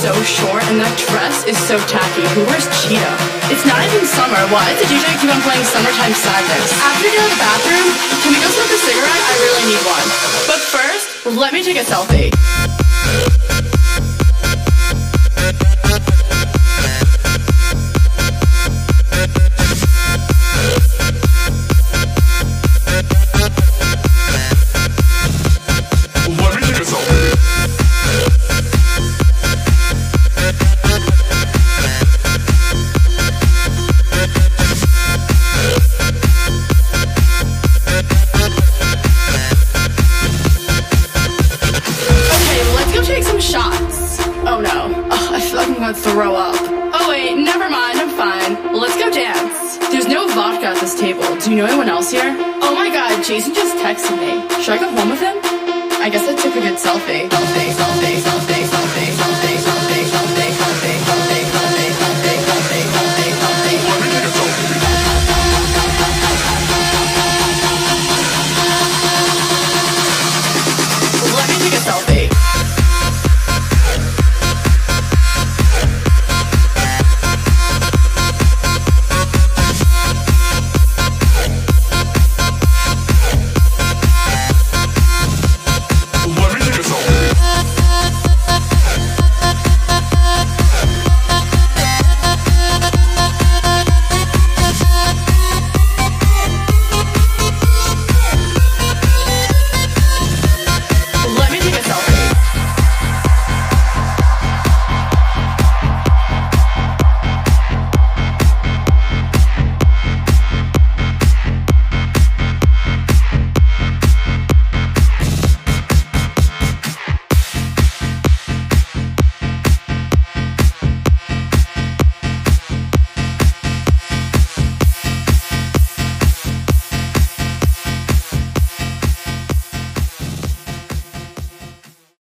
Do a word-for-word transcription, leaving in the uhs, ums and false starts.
so short and that dress is so tacky. Who wears Cheeto? It's not even summer. Why does the D J keep on playing Summertime Sadness? After we get out of the bathroom, can we go smoke a cigarette? I really need one. But first, let me take a selfie. Throw up. Oh wait, never mind, I'm fine. Let's go dance. There's no vodka at this table. Do you know anyone else here? Oh my god, Jason just texted me. Should I go home with him? I guess I took a good selfie. Selfie, selfie, selfie, selfie.